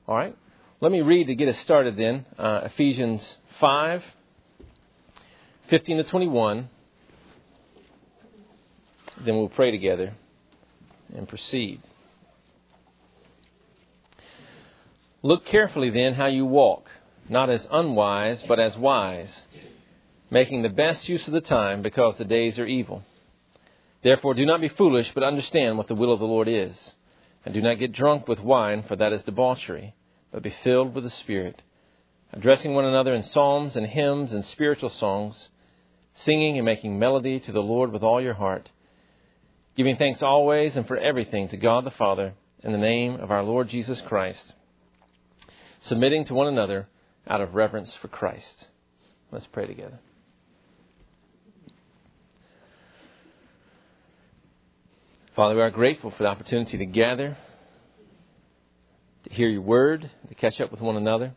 All right. Let me read to get us started then. Ephesians 5, 15 to 21. Then we'll pray together and proceed. Look carefully then how you walk, not as unwise, but as wise, making the best use of the time, because the days are evil. Therefore do not be foolish, but understand what the will of the Lord is. And do not get drunk with wine, for that is debauchery, but be filled with the Spirit, addressing one another in psalms and hymns and spiritual songs, singing and making melody to the Lord with all your heart, giving thanks always and for everything to God the Father, in the name of our Lord Jesus Christ, submitting to one another out of reverence for Christ. Let's pray together. Father, we are grateful for the opportunity to gather, to hear your word, to catch up with one another.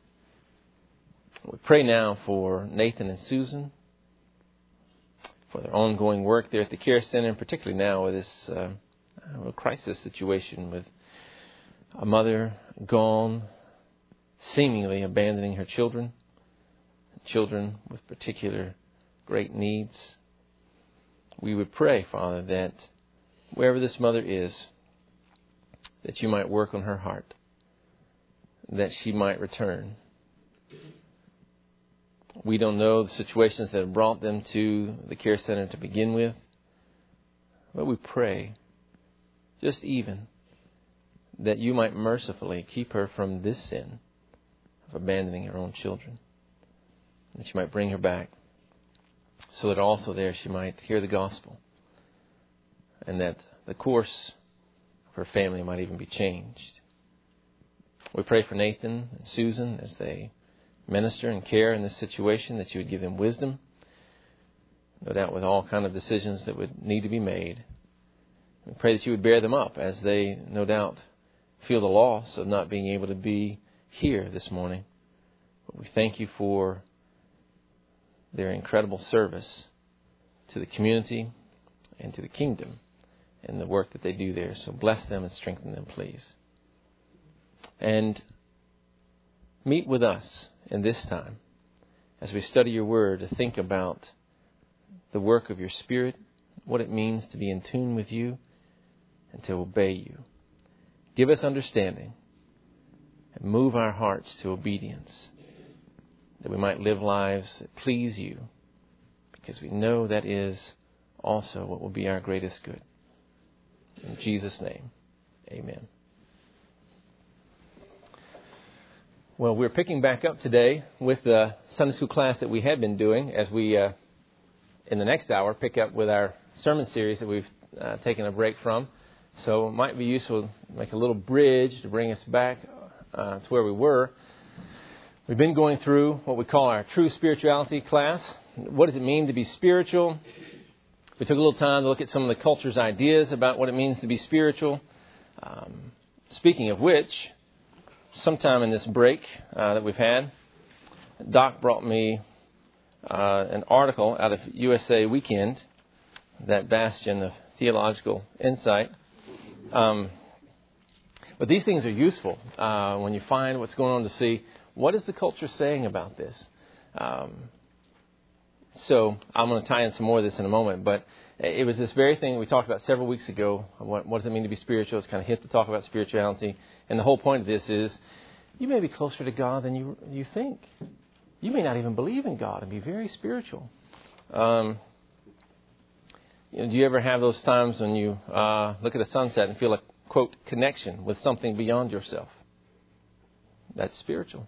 We pray now for Nathan and Susan, for their ongoing work there at the care center, and particularly now with this crisis situation with a mother gone, seemingly abandoning her children with particular great needs. We would pray, Father, that wherever this mother is, that you might work on her heart, that she might return. We don't know the situations that have brought them to the care center to begin with, but we pray, just even, that you might mercifully keep her from this sin of abandoning her own children, that you might bring her back, so that also there she might hear the gospel, and that the course of her family might even be changed. We pray for Nathan and Susan as they minister and care in this situation, that you would give them wisdom, no doubt with all kind of decisions that would need to be made. We pray that you would bear them up as they, no doubt, feel the loss of not being able to be here this morning. But we thank you for their incredible service to the community and to the kingdom and the work that they do there. So bless them and strengthen them, please. And meet with us in this time as we study your word, to think about the work of your Spirit, what it means to be in tune with you and to obey you. Give us understanding and move our hearts to obedience, that we might live lives that please you, because we know that is also what will be our greatest good. In Jesus' name, amen. Well, we're picking back up today with the Sunday school class that we had been doing, as we, in the next hour, pick up with our sermon series that we've taken a break from. So it might be useful to make a little bridge to bring us back to where we were. We've been going through what we call our true spirituality class. What does it mean to be spiritual? We took a little time to look at some of the culture's ideas about what it means to be spiritual. Speaking of which, sometime in this break that we've had, Doc brought me an article out of USA Weekend, that bastion of theological insight. But these things are useful when you find what's going on, to see what is the culture saying about this. So I'm going to tie in some more of this in a moment, but it was this very thing we talked about several weeks ago. What does it mean to be spiritual? It's kind of hip to talk about spirituality. And the whole point of this is, you may be closer to God than you think. You may not even believe in God and be very spiritual. Do you ever have those times when you look at a sunset and feel a, quote, connection with something beyond yourself? That's spiritual.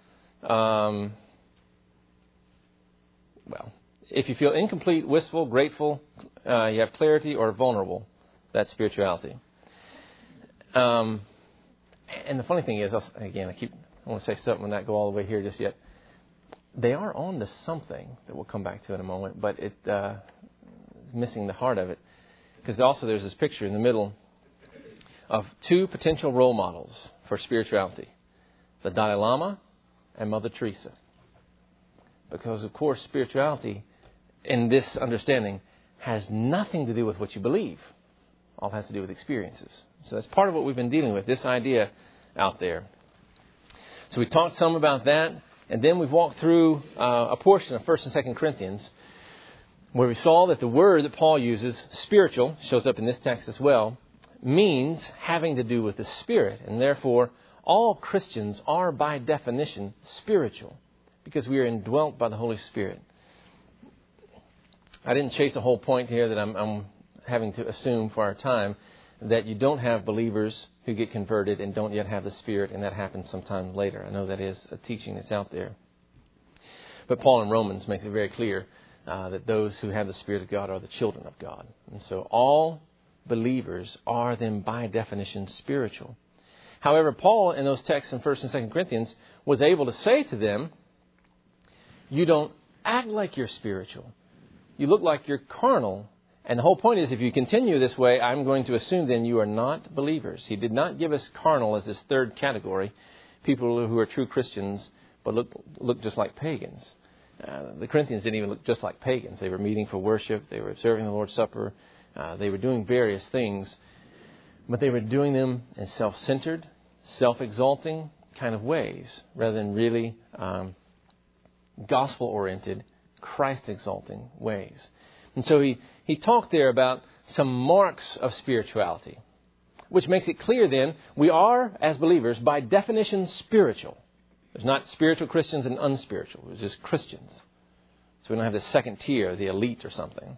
Well, if you feel incomplete, wistful, grateful, you have clarity, or vulnerable, that's spirituality. And the funny thing is, I want to say something and not go all the way here just yet. They are on to something that we'll come back to in a moment, but it is missing the heart of it. Because also there's this picture in the middle of two potential role models for spirituality: the Dalai Lama and Mother Teresa. Because, of course, spirituality, in this understanding, has nothing to do with what you believe. All it has to do with experiences. So that's part of what we've been dealing with, this idea out there. So we talked some about that. And then we've walked through a portion of 1 and 2 Corinthians where we saw that the word that Paul uses, spiritual, shows up in this text as well, means having to do with the Spirit. And therefore, all Christians are by definition spiritual because we are indwelt by the Holy Spirit. I didn't chase a whole point here that I'm having to assume for our time that you don't have believers who get converted and don't yet have the Spirit, and that happens sometime later. I know that is a teaching that's out there. But Paul in Romans makes it very clear that those who have the Spirit of God are the children of God. And so all believers are then by definition spiritual. However, Paul in those texts in 1 and 2 Corinthians was able to say to them, you don't act like you're spiritual. You look like you're carnal. And the whole point is, if you continue this way, I'm going to assume then you are not believers. He did not give us carnal as this third category, people who are true Christians but look just like pagans. The Corinthians didn't even look just like pagans. They were meeting for worship. They were observing the Lord's Supper. They were doing various things, but they were doing them in self-centered, self-exalting kind of ways rather than really gospel-oriented, Christ-exalting ways. And so he talked there about some marks of spirituality, which makes it clear then we are, as believers, by definition spiritual. There's not spiritual Christians and unspiritual. There's just Christians. So we don't have the second tier, the elite or something.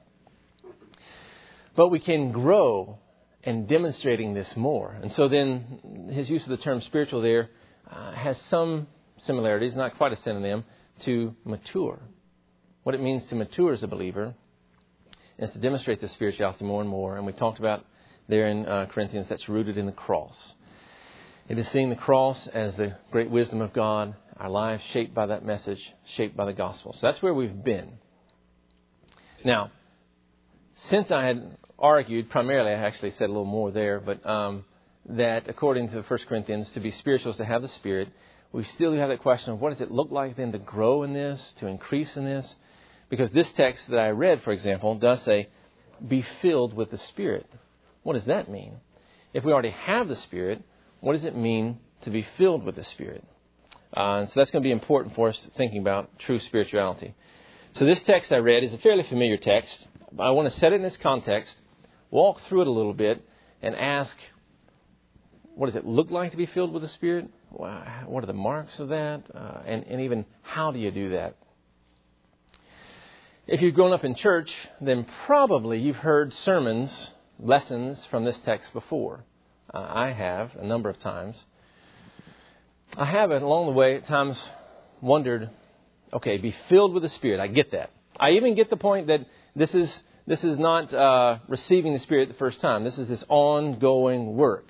But we can grow in demonstrating this more. And so then his use of the term spiritual there has some similarities, not quite a synonym, to mature. What it means to mature as a believer is to demonstrate this spirituality more and more. And we talked about there in Corinthians that's rooted in the cross. It is seeing the cross as the great wisdom of God, our lives shaped by that message, shaped by the gospel. So that's where we've been. Now, since I had argued, primarily I actually said a little more there, but that according to 1 Corinthians, to be spiritual is to have the Spirit, we still have that question of what does it look like then to grow in this, to increase in this? Because this text that I read, for example, does say, be filled with the Spirit. What does that mean? If we already have the Spirit, what does it mean to be filled with the Spirit? And so that's going to be important for us thinking about true spirituality. So this text I read is a fairly familiar text. I want to set it in its context, walk through it a little bit, and ask, what does it look like to be filled with the Spirit? What are the marks of that? And even how do you do that? If you've grown up in church, then probably you've heard sermons, lessons from this text before. I have a number of times. I have along the way at times wondered, okay, be filled with the Spirit. I get that. I even get the point that this is not receiving the Spirit the first time. This is this ongoing work.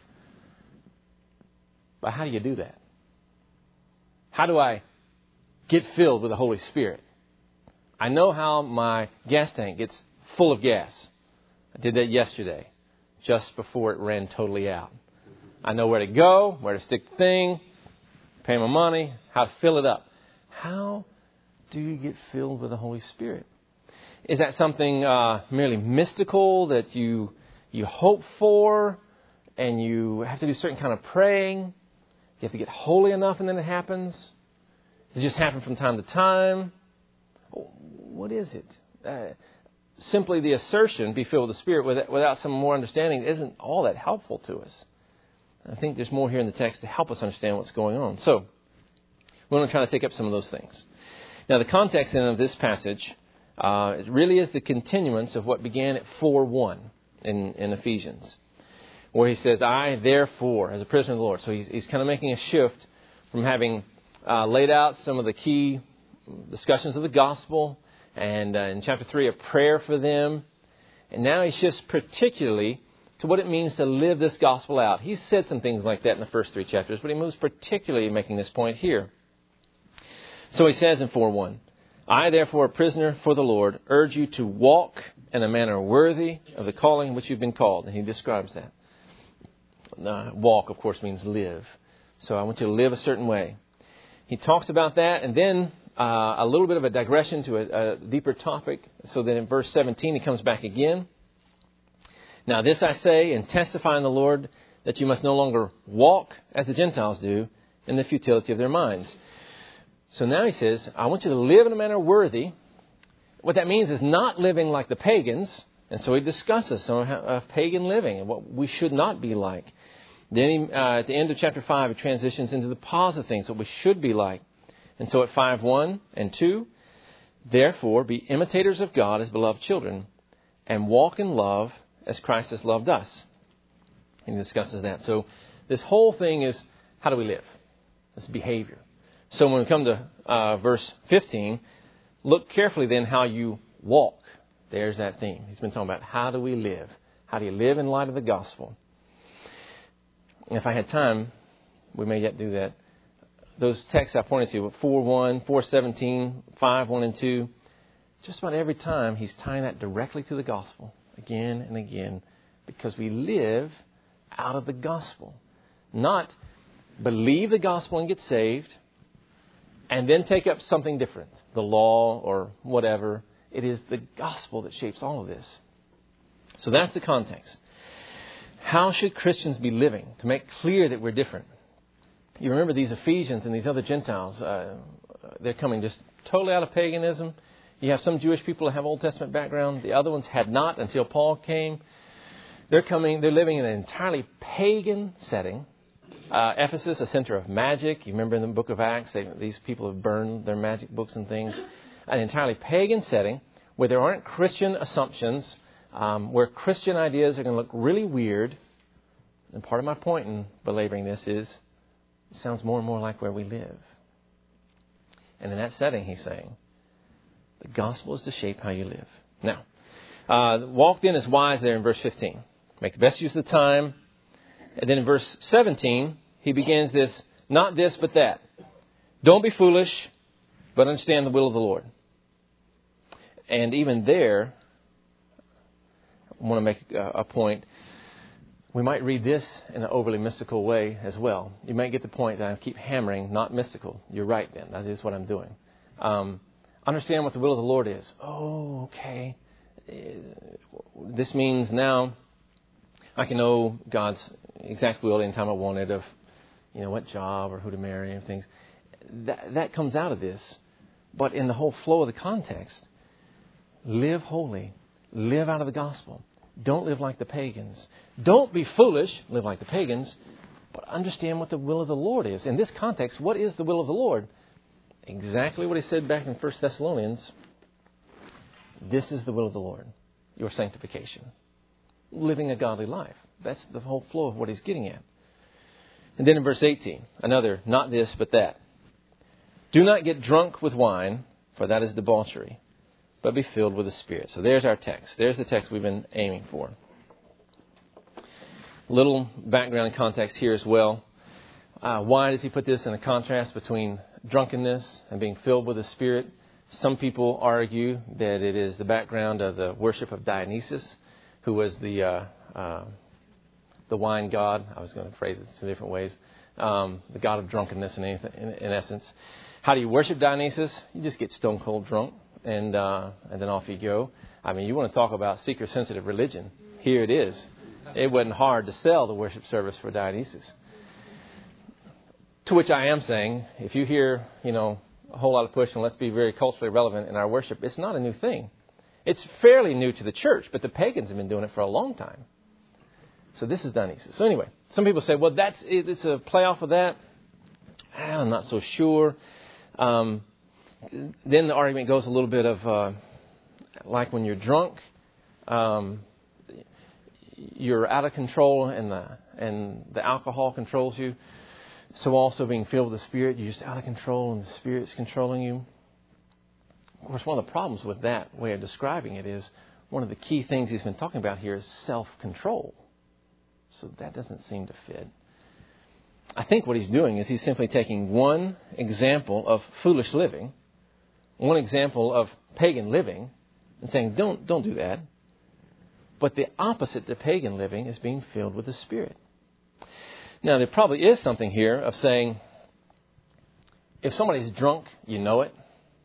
But how do you do that? How do I get filled with the Holy Spirit? I know how my gas tank gets full of gas. I did that yesterday, just before it ran totally out. I know where to go, where to stick the thing, pay my money, how to fill it up. How do you get filled with the Holy Spirit? Is that something merely mystical that you hope for and you have to do certain kind of praying? Do you have to get holy enough and then it happens? Does it just happen from time to time? What is it? Simply the assertion, be filled with the Spirit, without some more understanding, isn't all that helpful to us. I think there's more here in the text to help us understand what's going on. So, we're going to try to take up some of those things. Now, the context then of this passage, it really is the continuance of what began at 4:1 in Ephesians, where he says, I, therefore, as a prisoner of the Lord. So he's kind of making a shift from having laid out some of the key discussions of the gospel, and in chapter 3, a prayer for them. And now he shifts particularly to what it means to live this gospel out. He said some things like that in the first 3 chapters, but he moves particularly making this point here. So he says in 4:1, I, therefore, a prisoner for the Lord, urge you to walk in a manner worthy of the calling in which you've been called. And he describes that. Walk, of course, means live. So I want you to live a certain way. He talks about that, and then a little bit of a digression to a deeper topic. So then in verse 17, he comes back again. Now this I say and testify in the Lord, that you must no longer walk as the Gentiles do, and the futility of their minds. So now he says, I want you to live in a manner worthy. What that means is not living like the pagans. And so he discusses some of pagan living and what we should not be like. Then at the end of chapter 5, he transitions into the positive things, what we should be like. And so at 5:1 and 2, therefore be imitators of God as beloved children, and walk in love as Christ has loved us. And he discusses that. So this whole thing is, how do we live? This behavior. So when we come to verse 15, look carefully then how you walk. There's that theme. He's been talking about how do we live? How do you live in light of the gospel? And if I had time, we may yet do that. Those texts I pointed to, 4:1, 4:17, 5:1 and 2, just about every time he's tying that directly to the gospel again and again, because we live out of the gospel. Not believe the gospel and get saved and then take up something different, the law or whatever. It is the gospel that shapes all of this. So that's the context. How should Christians be living to make clear that we're different? You remember these Ephesians and these other Gentiles, they're coming just totally out of paganism. You have some Jewish people that have Old Testament background. The other ones had not until Paul came. They're living in an entirely pagan setting. Ephesus, a center of magic. You remember in the book of Acts, these people have burned their magic books and things. An entirely pagan setting where there aren't Christian assumptions, where Christian ideas are going to look really weird. And part of my point in belaboring this is, it sounds more and more like where we live. And in that setting, he's saying, the gospel is to shape how you live. Now, walked in as wise there in verse 15. Make the best use of the time. And then in verse 17, he begins this, not this, but that. Don't be foolish, but understand the will of the Lord. And even there, I want to make a point. We might read this in an overly mystical way as well. You might get the point that I keep hammering, not mystical. You're right, then. That is what I'm doing. Understand what the will of the Lord is. Oh, okay. This means now I can know God's exact will anytime I want it, of, what job or who to marry and things. That comes out of this. But in the whole flow of the context, live holy. Live out of the gospel. Don't live like the pagans. Don't be foolish, live like the pagans, but understand what the will of the Lord is. In this context, what is the will of the Lord? Exactly what he said back in 1 Thessalonians. This is the will of the Lord, your sanctification. Living a godly life. That's the whole flow of what he's getting at. And then in verse 18, another, not this, but that. Do not get drunk with wine, for that is debauchery, but be filled with the Spirit. So there's our text. There's the text we've been aiming for. Little background and context here as well. Why does he put this in a contrast between drunkenness and being filled with the Spirit? Some people argue that it is the background of the worship of Dionysus, who was the wine god. I was going to phrase it in different ways. The god of drunkenness in essence. How do you worship Dionysus? You just get stone cold drunk. And then off you go. I mean, you want to talk about seeker-sensitive religion. Here it is. It wasn't hard to sell the worship service for Dionysus. To which I am saying, if you hear, a whole lot of push and let's be very culturally relevant in our worship, it's not a new thing. It's fairly new to the church, but the pagans have been doing it for a long time. So this is Dionysus. So anyway, some people say, well, it's a playoff of that. I'm not so sure. Then the argument goes a little bit of like when you're drunk, you're out of control and the alcohol controls you. So also being filled with the Spirit, you're just out of control and the Spirit's controlling you. Of course, one of the problems with that way of describing it is one of the key things he's been talking about here is self-control. So that doesn't seem to fit. I think what he's doing is he's simply taking one example of foolish living, one example of pagan living, and saying, don't do that. But the opposite to pagan living is being filled with the Spirit. Now, there probably is something here of saying, if somebody's drunk, you know it.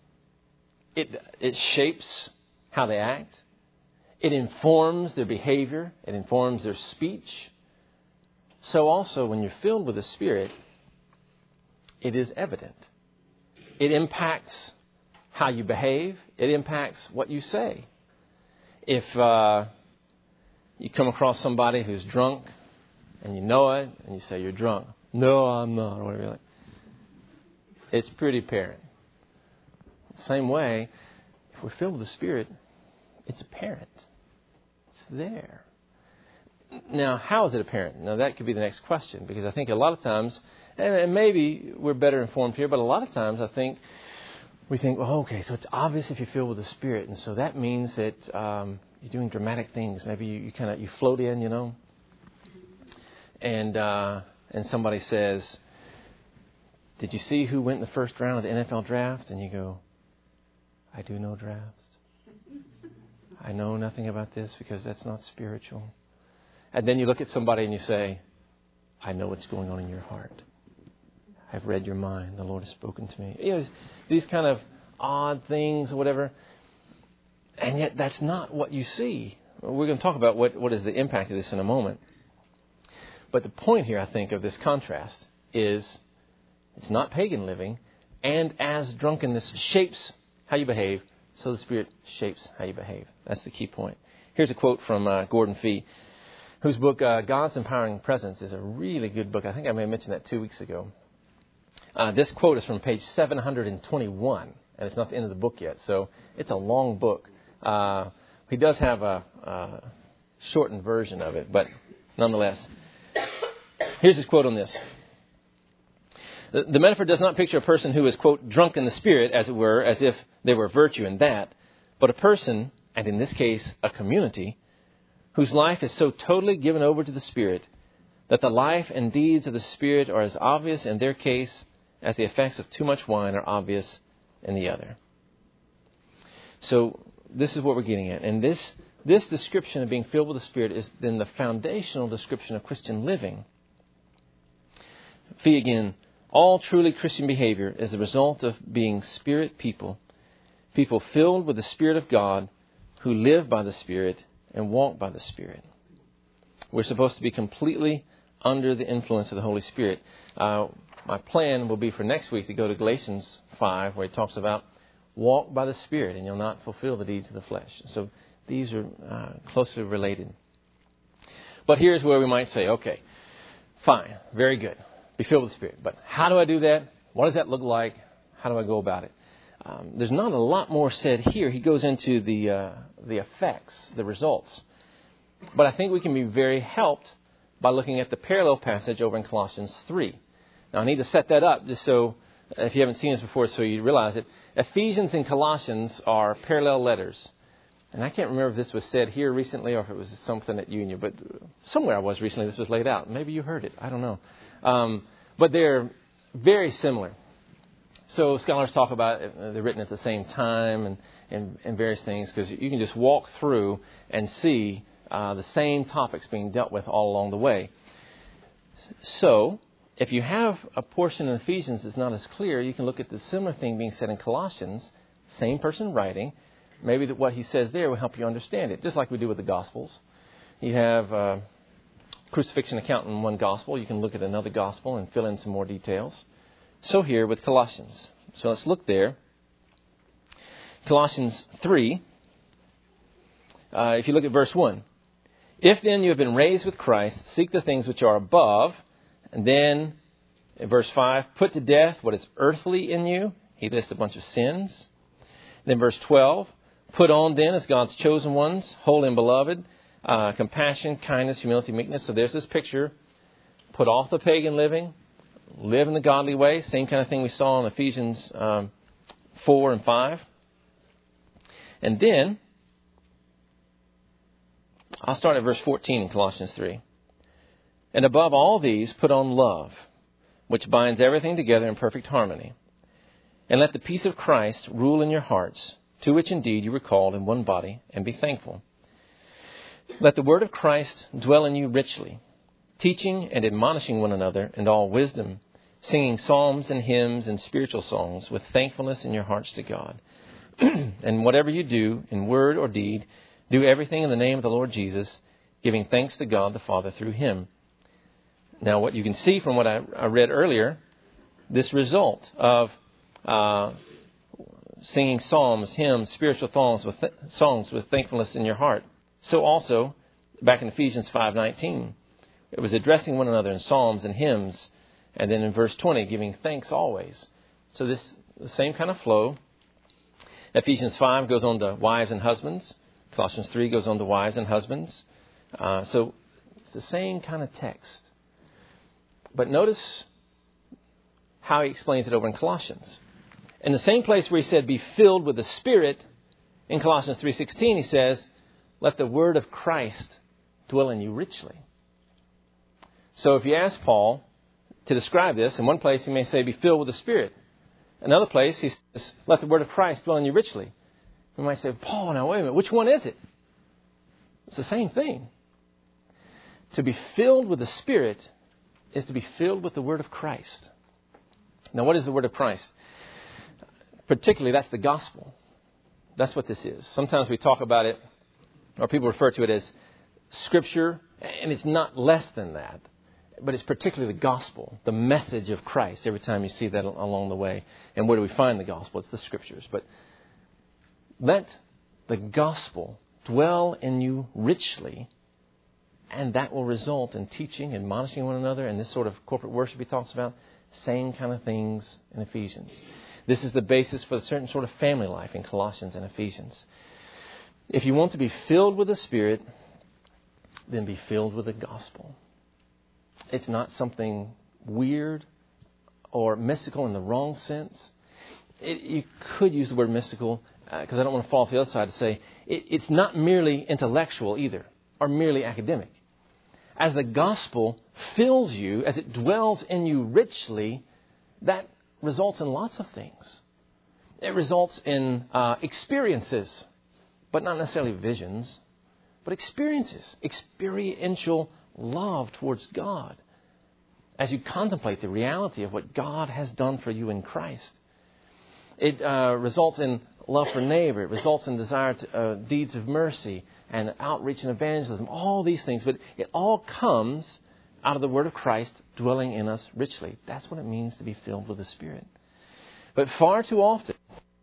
It shapes how they act. It informs their behavior. It informs their speech. So also, when you're filled with the Spirit, it is evident. It impacts how you behave. It impacts what you say. If you come across somebody who's drunk and you know it and you say, "You're drunk." "No, I'm not," or whatever. It's pretty apparent. Same way, if we're filled with the Spirit, it's apparent. It's there. Now, how is it apparent? Now, that could be the next question, because I think a lot of times, and maybe we're better informed here, but a lot of times I think we think, well, okay, so it's obvious if you're filled with the Spirit, and so that means that you're doing dramatic things. Maybe you float in, and somebody says, "Did you see who went in the first round of the NFL draft?" And you go, "I do know drafts. I know nothing about this because that's not spiritual." And then you look at somebody and you say, "I know what's going on in your heart. I've read your mind. The Lord has spoken to me." These kind of odd things or whatever. And yet that's not what you see. We're going to talk about what is the impact of this in a moment. But the point here, I think, of this contrast is it's not pagan living. And as drunkenness shapes how you behave, so the Spirit shapes how you behave. That's the key point. Here's a quote from Gordon Fee, whose book, God's Empowering Presence, is a really good book. I think I may have mentioned that 2 weeks ago. This quote is from page 721, and it's not the end of the book yet, so it's a long book. He does have a shortened version of it, but nonetheless, here's his quote on this. The metaphor does not picture a person who is, quote, drunk in the Spirit, as it were, as if there were virtue in that, but a person, and in this case, a community, whose life is so totally given over to the Spirit that the life and deeds of the Spirit are as obvious in their case as the effects of too much wine are obvious in the other. So this is what we're getting at. And this description of being filled with the Spirit is then the foundational description of Christian living. Fee again, all truly Christian behavior is the result of being Spirit people filled with the Spirit of God who live by the Spirit and walk by the Spirit. We're supposed to be completely under the influence of the Holy Spirit. My plan will be for next week to go to Galatians 5, where he talks about walk by the Spirit and you'll not fulfill the deeds of the flesh. So these are closely related. But here's where we might say, okay, fine, very good. Be filled with the Spirit. But how do I do that? What does that look like? How do I go about it? There's not a lot more said here. He goes into the effects, the results. But I think we can be very helped by looking at the parallel passage over in Colossians 3. Now, I need to set that up just so, if you haven't seen this before, so you realize it. Ephesians and Colossians are parallel letters. And I can't remember if this was said here recently or if it was something at Union, but somewhere I was recently this was laid out. Maybe you heard it. I don't know. But they're very similar. So scholars talk about they're written at the same time and various things, because you can just walk through and see the same topics being dealt with all along the way. So if you have a portion in Ephesians that's not as clear, you can look at the similar thing being said in Colossians, same person writing. Maybe that what he says there will help you understand it, just like we do with the Gospels. You have crucifixion account in one Gospel. You can look at another Gospel and fill in some more details. So here with Colossians. So let's look there. Colossians 3. If you look at verse 1. If then you have been raised with Christ, seek the things which are above. And then in verse 5, put to death what is earthly in you. He lists a bunch of sins. Then verse 12, put on then as God's chosen ones, holy and beloved, compassion, kindness, humility, meekness. So there's this picture. Put off the pagan living. Live in the godly way. Same kind of thing we saw in Ephesians 4 and 5. And then, I'll start at verse 14 in Colossians 3. And above all these, put on love, which binds everything together in perfect harmony. And let the peace of Christ rule in your hearts, to which indeed you were called in one body, and be thankful. Let the word of Christ dwell in you richly, teaching and admonishing one another in all wisdom, singing psalms and hymns and spiritual songs with thankfulness in your hearts to God. And whatever you do, in word or deed, do everything in the name of the Lord Jesus, giving thanks to God the Father through him. Now, what you can see from what I read earlier, this result of singing psalms, hymns, spiritual songs with thankfulness in your heart. So also, back in Ephesians 5:19, it was addressing one another in psalms and hymns. And then in verse 20, giving thanks always. So the same kind of flow. Ephesians 5 goes on to wives and husbands. Colossians 3 goes on to wives and husbands. So it's the same kind of text. But notice how he explains it over in Colossians. In the same place where he said, be filled with the Spirit, in Colossians 3:16, he says, let the word of Christ dwell in you richly. So if you ask Paul to describe this, in one place he may say, be filled with the Spirit. Another place he says, let the word of Christ dwell in you richly. We might say, Paul, now wait a minute, which one is it? It's the same thing. To be filled with the Spirit is to be filled with the word of Christ. Now, what is the word of Christ? Particularly, that's the gospel. That's what this is. Sometimes we talk about it, or people refer to it as Scripture, and it's not less than that. But it's particularly the gospel, the message of Christ, every time you see that along the way. And where do we find the gospel? It's the Scriptures. But let the gospel dwell in you richly, and that will result in teaching, admonishing one another, and this sort of corporate worship he talks about. Same kind of things in Ephesians. This is the basis for a certain sort of family life in Colossians and Ephesians. If you want to be filled with the Spirit, then be filled with the gospel. It's not something weird or mystical in the wrong sense. You could use the word mystical because I don't want to fall off the other side to say it's not merely intellectual either or merely academic. As the gospel fills you, as it dwells in you richly, that results in lots of things. It results in experiences, but not necessarily visions, but experiences, experiential love towards God as you contemplate the reality of what God has done for you in Christ. It results in love for neighbor. It results in desire to deeds of mercy and outreach and evangelism, all these things. But it all comes out of the word of Christ dwelling in us richly. That's what it means to be filled with the Spirit. But far too often,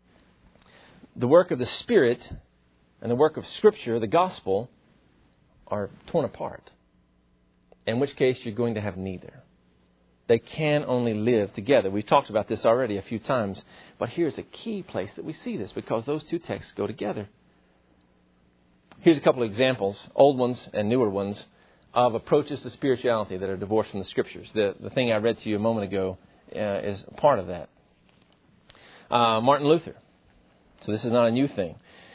the work of the Spirit and the work of Scripture, the gospel, are torn apart. In which case you're going to have neither. They can only live together. We've talked about this already a few times. But here's a key place that we see this because those two texts go together. Here's a couple of examples, old ones and newer ones, of approaches to spirituality that are divorced from the Scriptures. The thing I read to you a moment ago is part of that. Martin Luther. So this is not a new thing.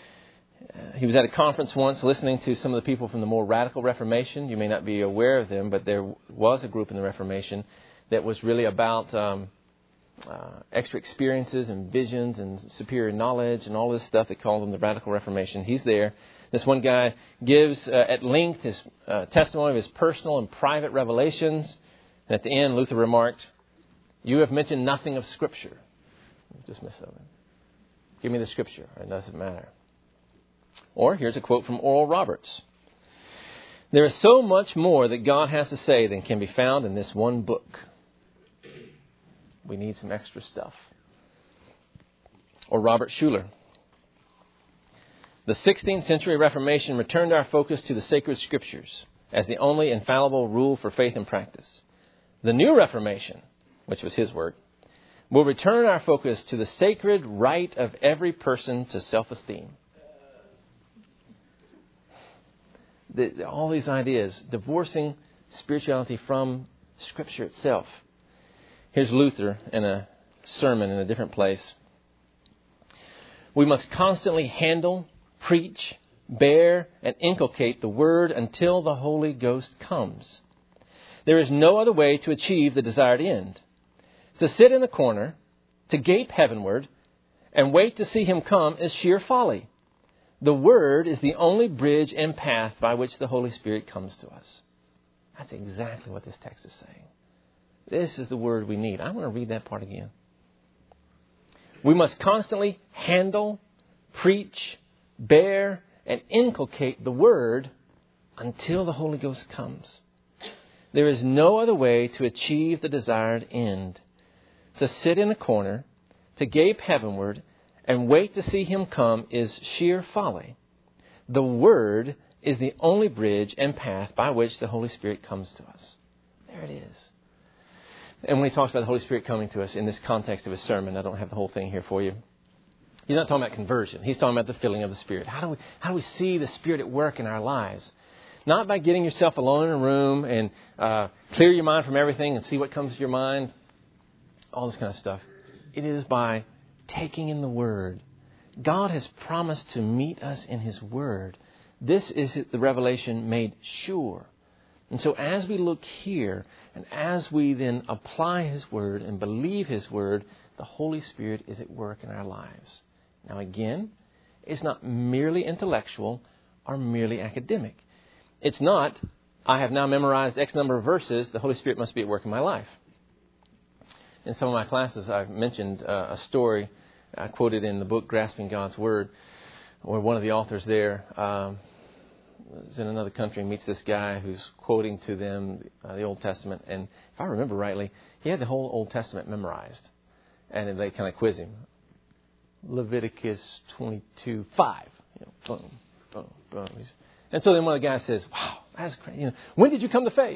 He was at a conference once listening to some of the people from the more radical Reformation. You may not be aware of them, but there was a group in the Reformation that was really about extra experiences and visions and superior knowledge and all this stuff. They called them the Radical Reformation. He's there. This one guy gives at length his testimony of his personal and private revelations. And at the end, Luther remarked, "You have mentioned nothing of Scripture." Dismiss of it. Give me the Scripture. It doesn't matter. Or here's a quote from Oral Roberts. "There is so much more that God has to say than can be found in this one book. We need some extra stuff." Or Robert Schuller. "The 16th century Reformation returned our focus to the sacred Scriptures as the only infallible rule for faith and practice. The new Reformation," which was his word, "will return our focus to the sacred right of every person to self-esteem." All these ideas, divorcing spirituality from Scripture itself. Here's Luther in a sermon in a different place. "We must constantly handle, preach, bear, and inculcate the Word until the Holy Ghost comes. There is no other way to achieve the desired end. To sit in a corner, to gape heavenward, and wait to see Him come is sheer folly. The Word is the only bridge and path by which the Holy Spirit comes to us." That's exactly what this text is saying. This is the Word we need. I want to read that part again. "We must constantly handle, preach, bear, and inculcate the Word until the Holy Ghost comes. There is no other way to achieve the desired end. to sit in a corner, to gape heavenward, and wait to see Him come is sheer folly. The Word is the only bridge and path by which the Holy Spirit comes to us. There it is. And when he talks about the Holy Spirit coming to us in this context of his sermon, I don't have the whole thing here for you. He's not talking about conversion. He's talking about the filling of the Spirit. How do we see the Spirit at work in our lives? Not by getting yourself alone in a room and clear your mind from everything and see what comes to your mind. All this kind of stuff. It is by taking in the Word. God has promised to meet us in His Word. This is the revelation made sure. And so as we look here, and as we then apply His Word and believe His Word, the Holy Spirit is at work in our lives. Now again, it's not merely intellectual or merely academic. It's not, I have now memorized X number of verses, the Holy Spirit must be at work in my life. In some of my classes, I've mentioned a story I quoted in the book Grasping God's Word, where one of the authors there is in another country and meets this guy who's quoting to them the Old Testament. And if I remember rightly, he had the whole Old Testament memorized. And they kind of quiz him. Leviticus 22:5. Boom, boom, boom. And so then one of the guys says, wow, that's crazy. When did you come to faith?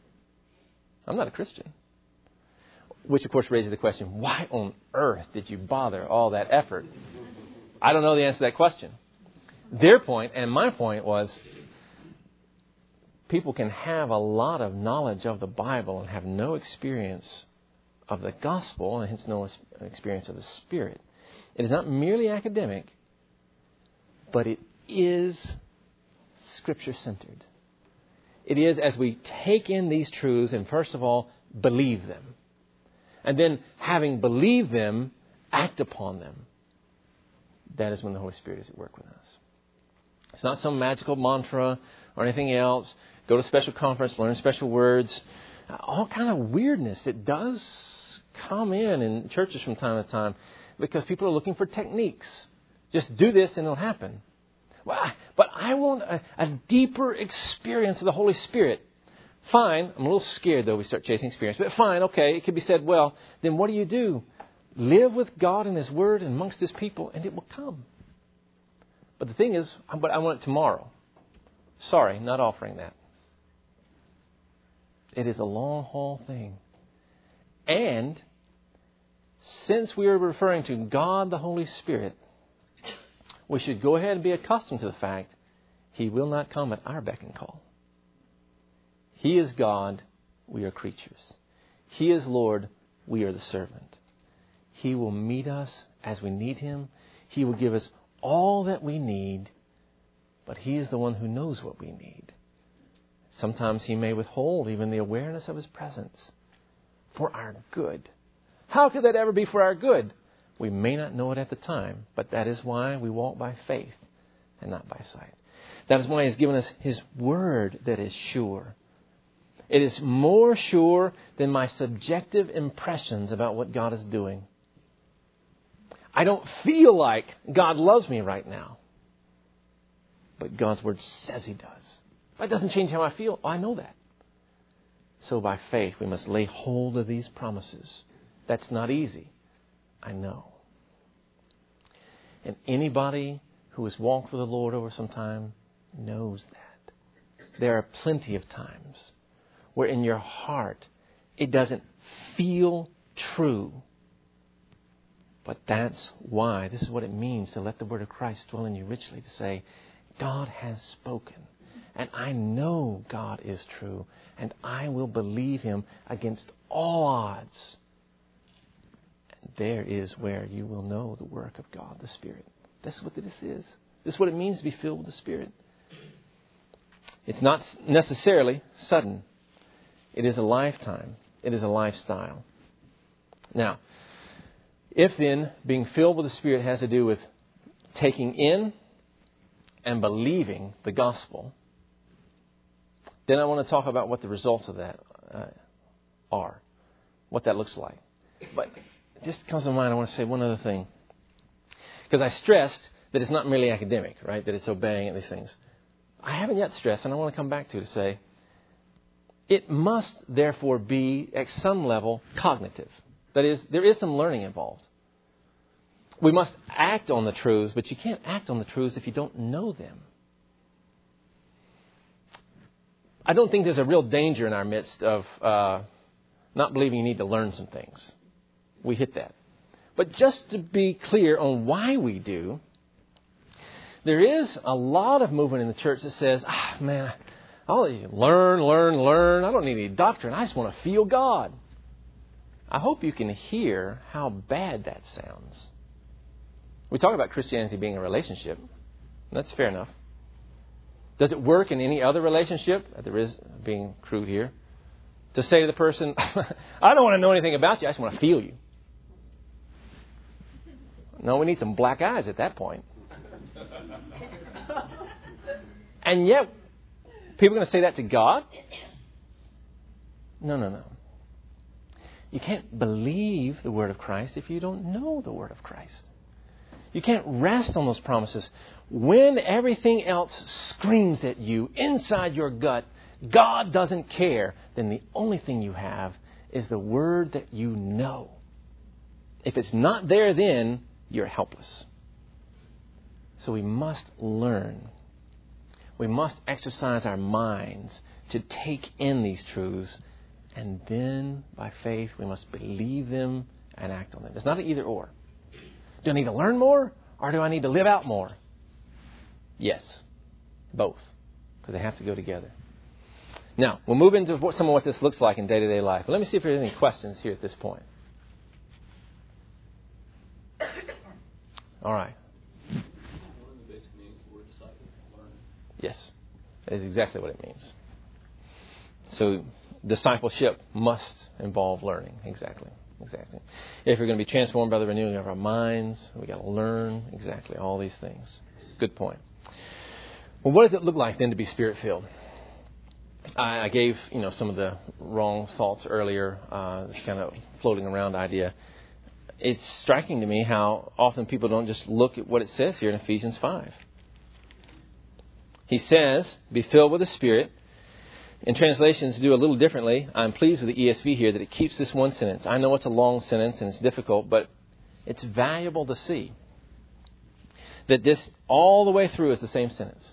I'm not a Christian. Which, of course, raises the question, why on earth did you bother all that effort? I don't know the answer to that question. Their point and my point was, people can have a lot of knowledge of the Bible and have no experience of the gospel, and hence no experience of the Spirit. It is not merely academic, but it is Scripture-centered. It is as we take in these truths and first of all, believe them. And then, having believed them, act upon them. That is when the Holy Spirit is at work with us. It's not some magical mantra or anything else. Go to a special conference, learn special words. All kind of weirdness that does come in churches from time to time because people are looking for techniques. Just do this and it'll happen. Well, but I want a deeper experience of the Holy Spirit. Fine. I'm a little scared, though, we start chasing experience. But fine, okay. It could be said, well, then what do? Live with God and His Word and amongst His people, and it will come. But the thing is, but I want it tomorrow. Sorry, not offering that. It is a long-haul thing. And since we are referring to God the Holy Spirit, we should go ahead and be accustomed to the fact He will not come at our beck and call. He is God, we are creatures. He is Lord, we are the servant. He will meet us as we need Him. He will give us all that we need, but He is the one who knows what we need. Sometimes He may withhold even the awareness of His presence for our good. How could that ever be for our good? We may not know it at the time, but that is why we walk by faith and not by sight. That is why He has given us His Word that is sure. It is more sure than my subjective impressions about what God is doing. I don't feel like God loves me right now. But God's Word says He does. That doesn't change how I feel. I know that. So by faith, we must lay hold of these promises. That's not easy. I know. And anybody who has walked with the Lord over some time knows that. There are plenty of times where in your heart it doesn't feel true. But that's why, this is what it means to let the Word of Christ dwell in you richly, to say, God has spoken, and I know God is true, and I will believe Him against all odds. And there is where you will know the work of God, the Spirit. That's what this is. This is what it means to be filled with the Spirit. It's not necessarily sudden. It is a lifetime. It is a lifestyle. Now, if then being filled with the Spirit has to do with taking in and believing the gospel, then I want to talk about what the results of that are, what that looks like. But it just comes to mind, I want to say one other thing. Because I stressed that it's not merely academic, right? That it's obeying these things. I haven't yet stressed, and I want to come back to say, it must therefore be, at some level, cognitive. That is, there is some learning involved. We must act on the truths, but you can't act on the truths if you don't know them. I don't think there's a real danger in our midst of not believing you need to learn some things. We hit that. But just to be clear on why we do, there is a lot of movement in the church that says, man, I'll learn. I don't need any doctrine. I just want to feel God. I hope you can hear how bad that sounds. We talk about Christianity being a relationship. That's fair enough. Does it work in any other relationship? There is being crude here. To say to the person, I don't want to know anything about you. I just want to feel you. No, we need some black eyes at that point. And yet, people are going to say that to God? No. You can't believe the Word of Christ if you don't know the Word of Christ. You can't rest on those promises. When everything else screams at you inside your gut, God doesn't care, then the only thing you have is the Word that you know. If it's not there then, you're helpless. So we must learn. We must exercise our minds to take in these truths, and then by faith we must believe them and act on them. It's not an either or. Do I need to learn more, or do I need to live out more? Yes, both, because they have to go together. Now, we'll move into some of what this looks like in day-to-day life. But let me see if there are any questions here at this point. All right. One of the basic meanings of the word disciple, learn. Yes, that is exactly what it means. So, discipleship must involve learning. Exactly. If we're going to be transformed by the renewing of our minds, we got to learn exactly all these things. Good point. Well, what does it look like then to be Spirit-filled? I gave some of the wrong thoughts earlier. This kind of floating around idea. It's striking to me how often people don't just look at what it says here in Ephesians 5. He says, "Be filled with the Spirit." In translations, do a little differently. I'm pleased with the ESV here that it keeps this one sentence. I know it's a long sentence and it's difficult, but it's valuable to see that this all the way through is the same sentence.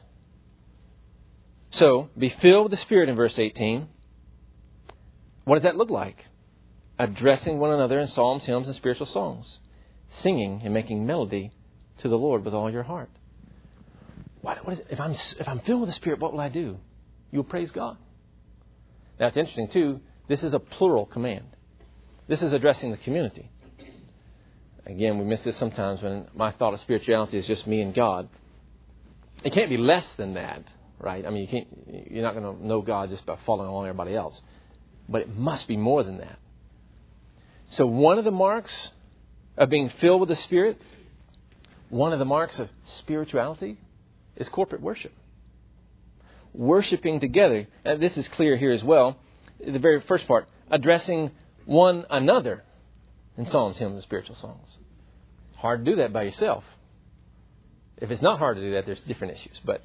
So, be filled with the Spirit in verse 18. What does that look like? Addressing one another in psalms, hymns, and spiritual songs. Singing and making melody to the Lord with all your heart. What is it? If I'm filled with the Spirit, what will I do? You'll praise God. Now, it's interesting, too. This is a plural command. This is addressing the community. Again, we miss this sometimes when my thought of spirituality is just me and God. It can't be less than that, right? I mean, you're not going to know God just by following along everybody else. But it must be more than that. So one of the marks of being filled with the Spirit, one of the marks of spirituality is corporate worship. Worshiping together. And this is clear here as well. The very first part, addressing one another in psalms, hymns, and spiritual songs. It's hard to do that by yourself. If it's not hard to do that, there's different issues. But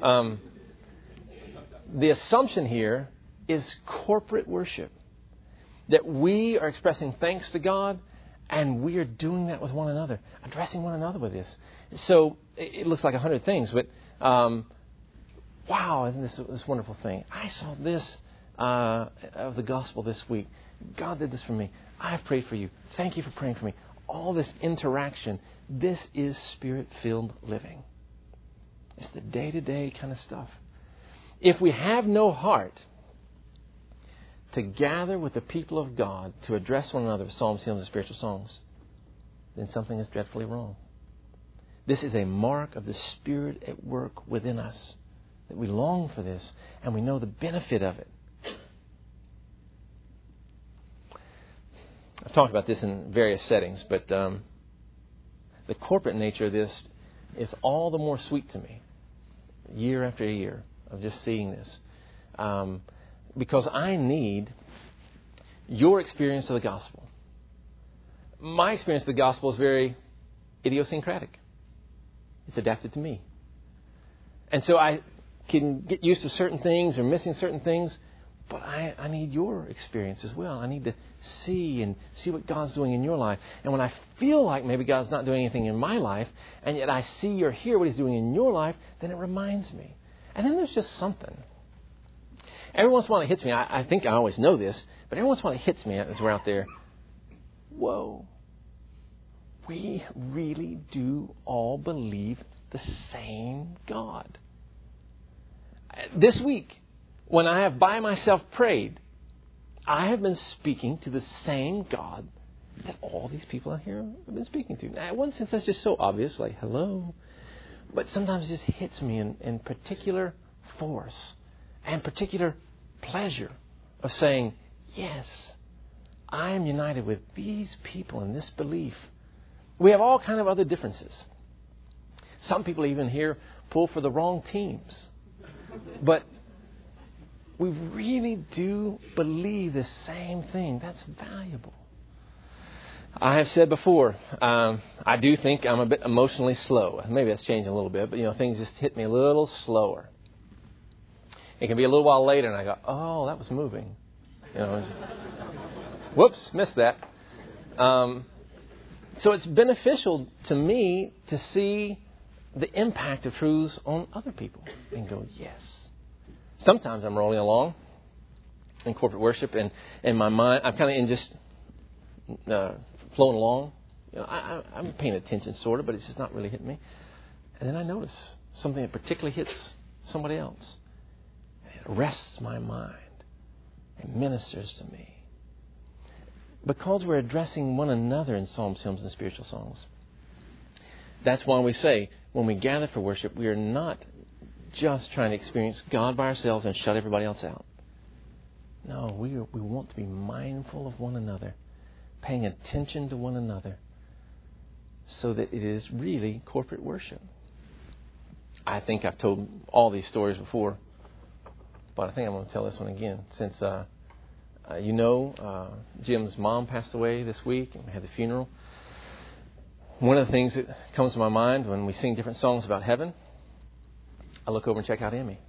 the assumption here is corporate worship. That we are expressing thanks to God, and we are doing that with one another, addressing one another with this. So it looks like 100 things, but wow, isn't this wonderful thing? I saw this of the gospel this week. God did this for me. I've prayed for you. Thank you for praying for me. All this interaction, this is Spirit-filled living. It's the day-to-day kind of stuff. If we have no heart to gather with the people of God to address one another with psalms, hymns, and spiritual songs, then something is dreadfully wrong. This is a mark of the Spirit at work within us, that we long for this and we know the benefit of it. I've talked about this in various settings, but the corporate nature of this is all the more sweet to me, year after year, of just seeing this. Because I need your experience of the gospel. My experience of the gospel is very idiosyncratic. It's adapted to me. And so I can get used to certain things or missing certain things, But I need your experience as well. I need to see what God's doing in your life. And when I feel like maybe God's not doing anything in my life, and yet I see or hear what He's doing in your life, then it reminds me. And then there's just something. Every once in a while it hits me. I think I always know this, but every once in a while it hits me as we're out there. Whoa. We really do all believe the same God. This week, when I have by myself prayed, I have been speaking to the same God that all these people out here have been speaking to. Now, in one sense, that's just so obvious, like, hello. But sometimes it just hits me in particular force and particular pleasure of saying, yes, I am united with these people in this belief. We have all kind of other differences. Some people even here pull for the wrong teams. But we really do believe the same thing. That's valuable. I have said before, I do think I'm a bit emotionally slow. Maybe that's changing a little bit, but things just hit me a little slower. It can be a little while later, and I go, "Oh, that was moving." Whoops, missed that. So it's beneficial to me to see the impact of truths on other people and go, yes. Sometimes I'm rolling along in corporate worship, and in my mind, I'm kind of in just flowing along. I'm paying attention, sort of, but it's just not really hitting me. And then I notice something that particularly hits somebody else. And it arrests my mind and ministers to me. Because we're addressing one another in psalms, hymns, and spiritual songs. That's why we say, when we gather for worship, we are not just trying to experience God by ourselves and shut everybody else out. No, we want to be mindful of one another, paying attention to one another, so that it is really corporate worship. I think I've told all these stories before, but I think I'm going to tell this one again. Since, Jim's mom passed away this week, and we had the funeral. One of the things that comes to my mind when we sing different songs about heaven, I look over and check out Emmy.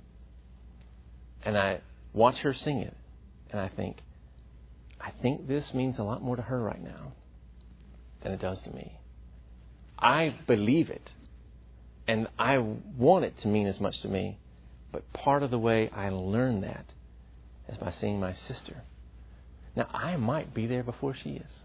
And I watch her sing it. And I think this means a lot more to her right now than it does to me. I believe it. And I want it to mean as much to me. But part of the way I learn that is by seeing my sister. Now, I might be there before she is.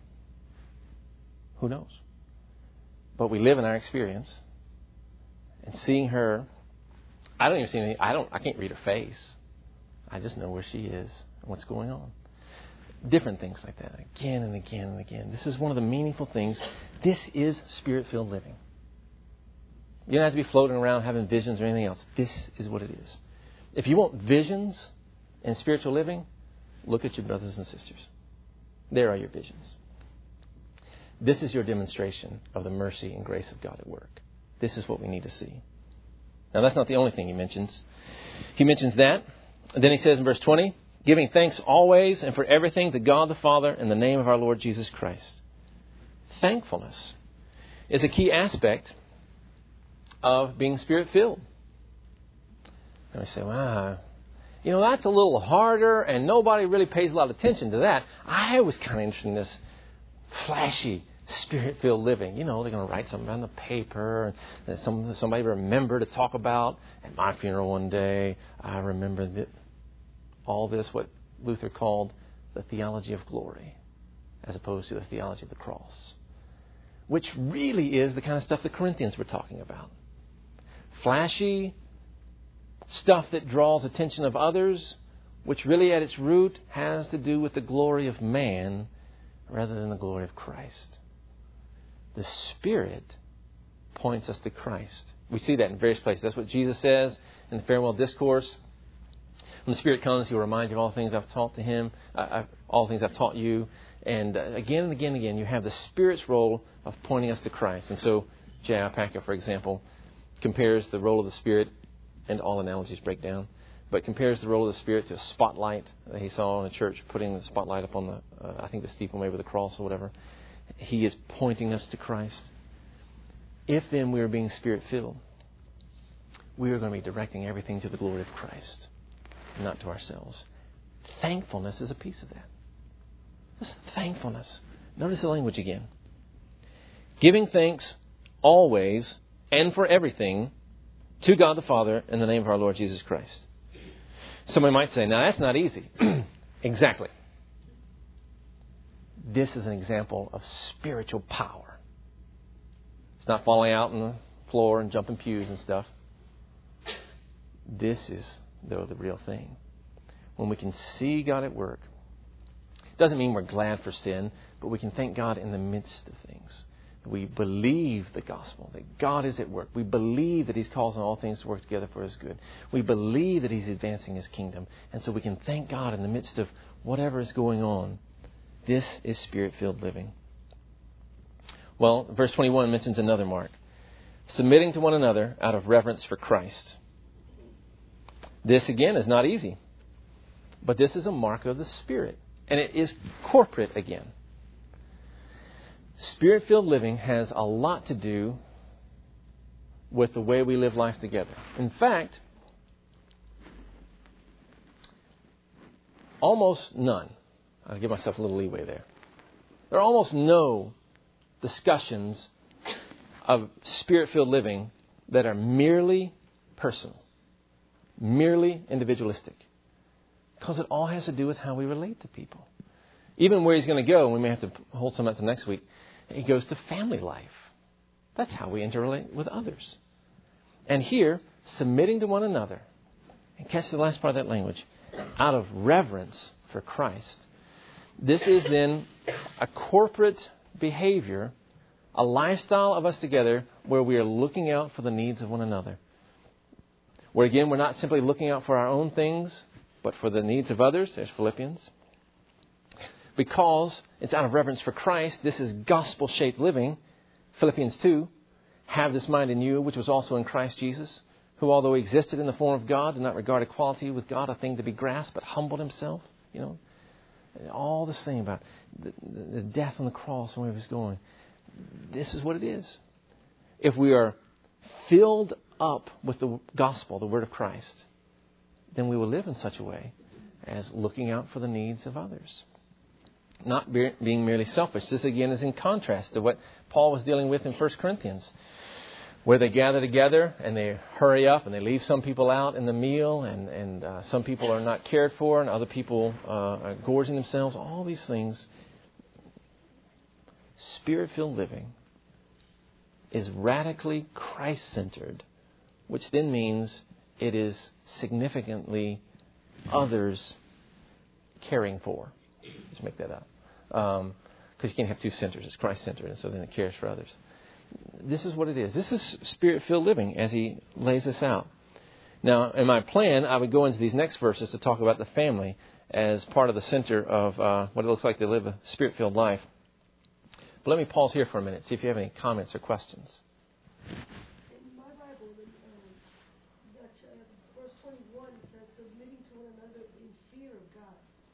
Who knows? But we live in our experience. And seeing her, I don't even see anything. I can't read her face. I just know where she is and what's going on. Different things like that, again and again and again. This is one of the meaningful things. This is Spirit-filled living. You don't have to be floating around having visions or anything else. This is what it is. If you want visions in spiritual living, look at your brothers and sisters. There are your visions. This is your demonstration of the mercy and grace of God at work. This is what we need to see. Now, that's not the only thing he mentions. He mentions that. And then he says in verse 20, giving thanks always and for everything to God the Father in the name of our Lord Jesus Christ. Thankfulness is a key aspect of being Spirit-filled. And we say, wow, that's a little harder and nobody really pays a lot of attention to that. I was kind of interested in this flashy, Spirit-filled living. They're going to write something on the paper that somebody remember to talk about. At my funeral one day, I remember all this, what Luther called the theology of glory, as opposed to the theology of the cross, which really is the kind of stuff the Corinthians were talking about. Flashy stuff that draws attention of others, which really at its root has to do with the glory of man rather than the glory of Christ. The Spirit points us to Christ. We see that in various places. That's what Jesus says in the farewell discourse. When the Spirit comes, He'll remind you of all things I've taught to Him, all things I've taught you. And again and again and again, you have the Spirit's role of pointing us to Christ. And so J.I. Packer, for example, compares the role of the Spirit, and all analogies break down, but compares the role of the Spirit to a spotlight that he saw in a church, putting the spotlight up on the steeple, maybe the cross or whatever. He is pointing us to Christ. If then we are being Spirit-filled, we are going to be directing everything to the glory of Christ, not to ourselves. Thankfulness is a piece of that. Just thankfulness. Notice the language again. Giving thanks always and for everything to God the Father in the name of our Lord Jesus Christ. Somebody might say, now that's not easy. Exactly. This is an example of spiritual power. It's not falling out on the floor and jumping pews and stuff. This is, though, the real thing. When we can see God at work, it doesn't mean we're glad for sin, but we can thank God in the midst of things. We believe the gospel, that God is at work. We believe that He's causing all things to work together for His good. We believe that He's advancing His kingdom. And so we can thank God in the midst of whatever is going on. This is Spirit-filled living. Well, verse 21 mentions another mark. Submitting to one another out of reverence for Christ. This, again, is not easy. But this is a mark of the Spirit. And it is corporate again. Spirit-filled living has a lot to do with the way we live life together. In fact, almost none. I'll give myself a little leeway there. There are almost no discussions of Spirit-filled living that are merely personal, merely individualistic. Because it all has to do with how we relate to people. Even where he's going to go, and we may have to hold some of that to next week, he goes to family life. That's how we interrelate with others. And here, submitting to one another, and catch the last part of that language, out of reverence for Christ. This is then a corporate behavior, a lifestyle of us together where we are looking out for the needs of one another. Where again, we're not simply looking out for our own things, but for the needs of others. There's Philippians. Because it's out of reverence for Christ, this is gospel-shaped living. Philippians 2, have this mind in you, which was also in Christ Jesus, who although he existed in the form of God, did not regard equality with God a thing to be grasped, but humbled himself. You know, all this thing about the death on the cross and where he was going. This is what it is. If we are filled up with the gospel, the word of Christ, then we will live in such a way as looking out for the needs of others. Not being merely selfish. This again is in contrast to what Paul was dealing with in 1 Corinthians, where they gather together and they hurry up and they leave some people out in the meal, and some people are not cared for and other people are gorging themselves. All these things. Spirit-filled living is radically Christ-centered, which then means it is significantly others caring for. Let's make that up. Because you can't have two centers. It's Christ-centered, and so then it cares for others. This is what it is. This is Spirit-filled living as he lays this out. Now, in my plan, I would go into these next verses to talk about the family as part of the center of what it looks like to live a Spirit-filled life. But let me pause here for a minute, see if you have any comments or questions. In my Bible, verse 21 says, submitting to one another in fear of God.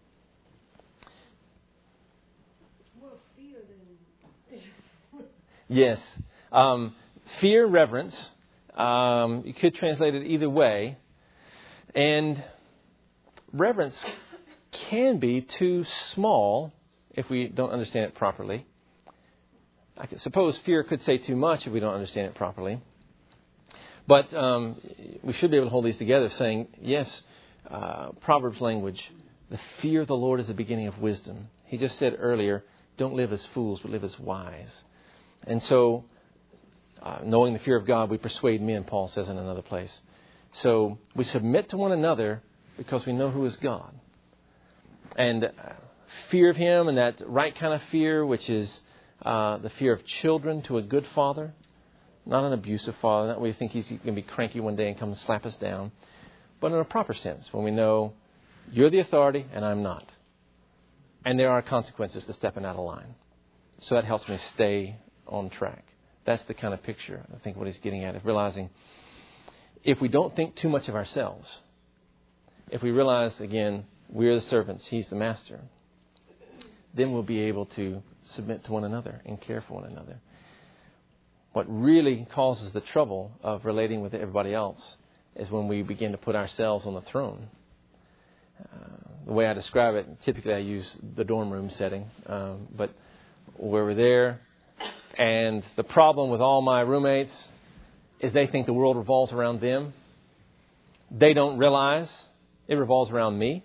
It's more fear than... Yes. Fear, reverence. You could translate it either way. And reverence can be too small if we don't understand it properly. I suppose fear could say too much if we don't understand it properly. But we should be able to hold these together saying, yes, Proverbs language, the fear of the Lord is the beginning of wisdom. He just said earlier, don't live as fools, but live as wise. And so, knowing the fear of God, we persuade men, Paul says in another place. So, we submit to one another because we know who is God. And fear of Him, and that right kind of fear, which is the fear of children to a good father. Not an abusive father, not where you think he's going to be cranky one day and come and slap us down. But in a proper sense, when we know you're the authority and I'm not. And there are consequences to stepping out of line. So that helps me stay on track. That's the kind of picture, I think, what he's getting at, of realizing if we don't think too much of ourselves, if we realize, again, we're the servants, he's the master, then we'll be able to submit to one another and care for one another. What really causes the trouble of relating with everybody else is when we begin to put ourselves on the throne. the way I describe it, typically I use the dorm room setting, but we were there, and the problem with all my roommates is they think the world revolves around them. They don't realize it revolves around me.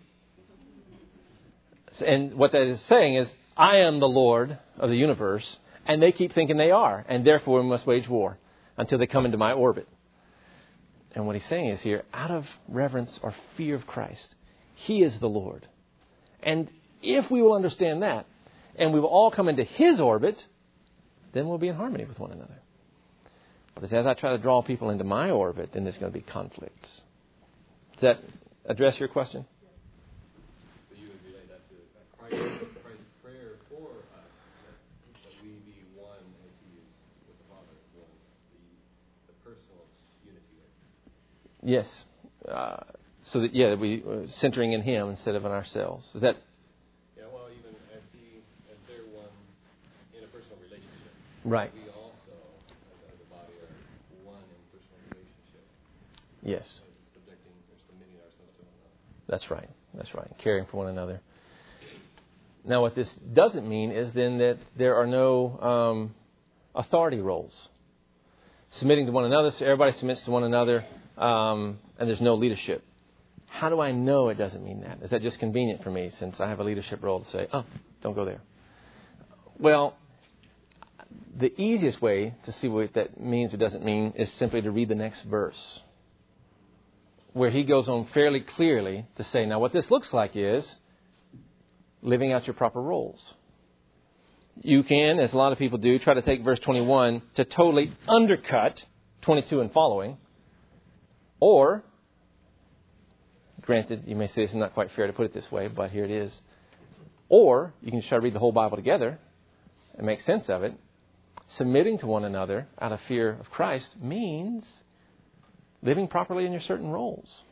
And what that is saying is, I am the Lord of the universe, and they keep thinking they are, and therefore we must wage war until they come into my orbit. And what he's saying is here, out of reverence or fear of Christ, He is the Lord. And if we will understand that, and we will all come into His orbit, then we'll be in harmony with one another. But as I try to draw people into my orbit, then there's going to be conflicts. Does that address your question? So you would relate that to Christ's prayer for us, that we be one as He is with the Father, one, the personal unity. Yes. So that, we centering in Him instead of in ourselves. Is that? Yeah, well, even as they're one in a personal relationship. Right. We also, as a body, are one in personal relationship. Yes. Submitting ourselves to one another. That's right. That's right. Caring for one another. Now, what this doesn't mean is then that there are no authority roles. Submitting to one another, so everybody submits to one another, and there's no leadership. How do I know it doesn't mean that? Is that just convenient for me since I have a leadership role to say, oh, don't go there? Well, the easiest way to see what that means or doesn't mean is simply to read the next verse, where he goes on fairly clearly to say, now what this looks like is living out your proper roles. You can, as a lot of people do, try to take verse 21 to totally undercut 22 and following. Or, granted, you may say this is not quite fair to put it this way, but here it is. Or, you can try to read the whole Bible together and make sense of it. Submitting to one another out of fear of Christ means living properly in your certain roles.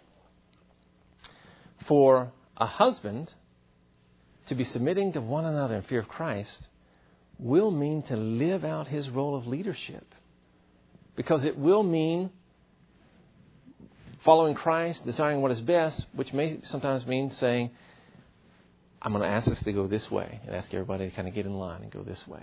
For a husband to be submitting to one another in fear of Christ will mean to live out his role of leadership. Because it will mean following Christ, desiring what is best, which may sometimes mean saying, I'm going to ask us to go this way, and ask everybody to kind of get in line and go this way.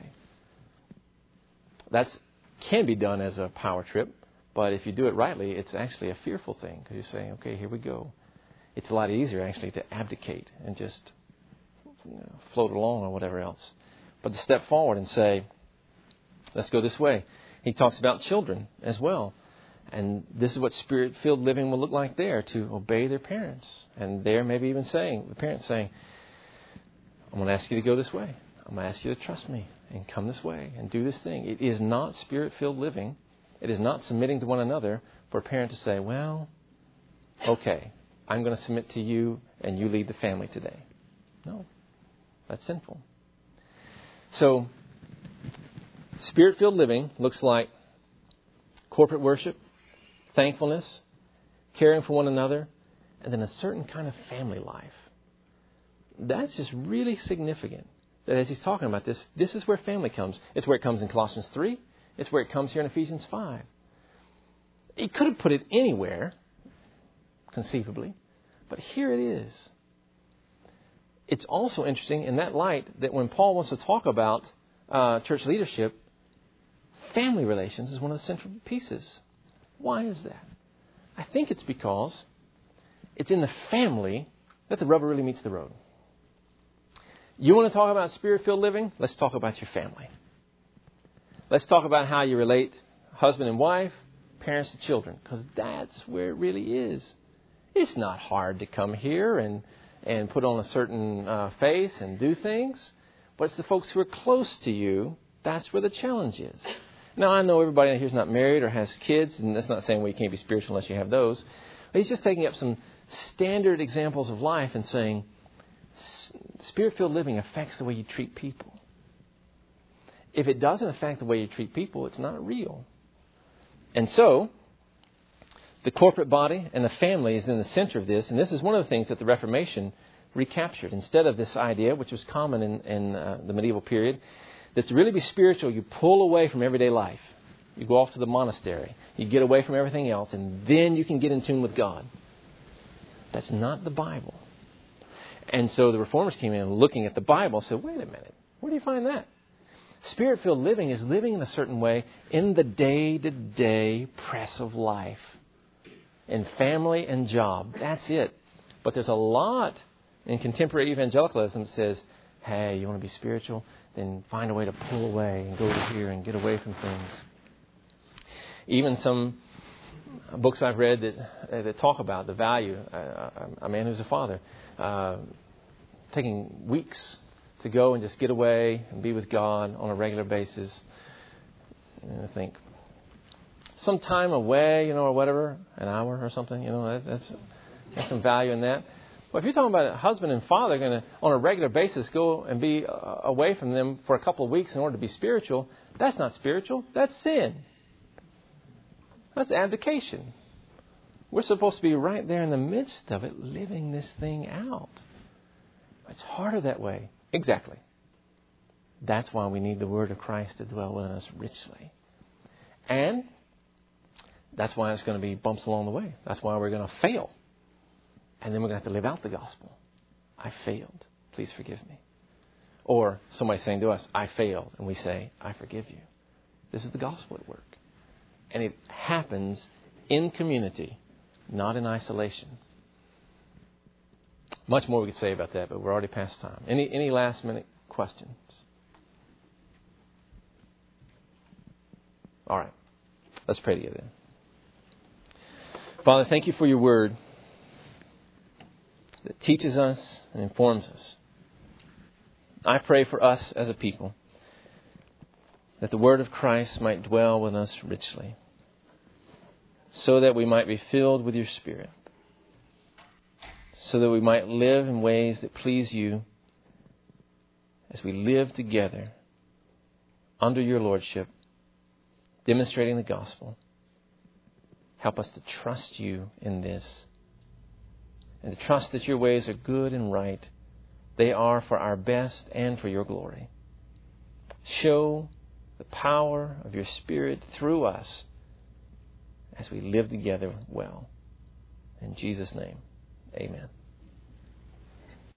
That can be done as a power trip, but if you do it rightly, it's actually a fearful thing, because you're saying, okay, here we go. It's a lot easier actually to abdicate and just float along or whatever else. But to step forward and say, let's go this way. He talks about children as well. And this is what Spirit-filled living will look like there, to obey their parents. And there maybe even saying, the parents saying, I'm going to ask you to go this way. I'm going to ask you to trust me and come this way and do this thing. It is not Spirit-filled living. It is not submitting to one another for a parent to say, well, okay, I'm going to submit to you and you lead the family today. No, that's sinful. So, Spirit-filled living looks like corporate worship, thankfulness, caring for one another, and then a certain kind of family life. That's just really significant. That as he's talking about this, this is where family comes. It's where it comes in Colossians 3. It's where it comes here in Ephesians 5. He could have put it anywhere, conceivably, but here it is. It's also interesting in that light that when Paul wants to talk about church leadership, family relations is one of the central pieces. Why is that? I think it's because it's in the family that the rubber really meets the road. You want to talk about Spirit-filled living? Let's talk about your family. Let's talk about how you relate husband and wife, parents to children, because that's where it really is. It's not hard to come here and put on a certain face and do things, but it's the folks who are close to you, that's where the challenge is. Now, I know everybody here is not married or has kids, and that's not saying well, you can't be spiritual unless you have those. But he's just taking up some standard examples of life and saying, Spirit-filled living affects the way you treat people. If it doesn't affect the way you treat people, it's not real. And so, the corporate body and the family is in the center of this, and this is one of the things that the Reformation recaptured. Instead of this idea, which was common in the medieval period, that to really be spiritual, you pull away from everyday life. You go off to the monastery. You get away from everything else, and then you can get in tune with God. That's not the Bible. And so the Reformers came in looking at the Bible and said, wait a minute, where do you find that? Spirit-filled living is living in a certain way in the day-to-day press of life. In family and job. That's it. But there's a lot in contemporary evangelicalism that says, hey, you want to be spiritual? Then find a way to pull away and go to here and get away from things. Even some books I've read that talk about the value. A man who's a father, taking weeks to go and just get away and be with God on a regular basis. And I think some time away, or whatever, an hour or something, that's some value in that. But if you're talking about a husband and father going to, on a regular basis, go and be away from them for a couple of weeks in order to be spiritual, that's not spiritual. That's sin. That's abdication. We're supposed to be right there in the midst of it, living this thing out. It's harder that way. Exactly. That's why we need the Word of Christ to dwell within us richly. And that's why it's going to be bumps along the way. That's why we're going to fail. And then we're going to have to live out the gospel. I failed. Please forgive me. Or somebody saying to us, I failed. And we say, I forgive you. This is the gospel at work. And it happens in community, not in isolation. Much more we could say about that, but we're already past time. Any last minute questions? All right. Let's pray together then. Father, thank you for your word that teaches us and informs us. I pray for us as a people that the word of Christ might dwell with us richly, so that we might be filled with your Spirit, so that we might live in ways that please you as we live together under your lordship, demonstrating the gospel. Help us to trust you in this, and to trust that your ways are good and right. They are for our best and for your glory. Show the power of your Spirit through us as we live together well. In Jesus' name, amen.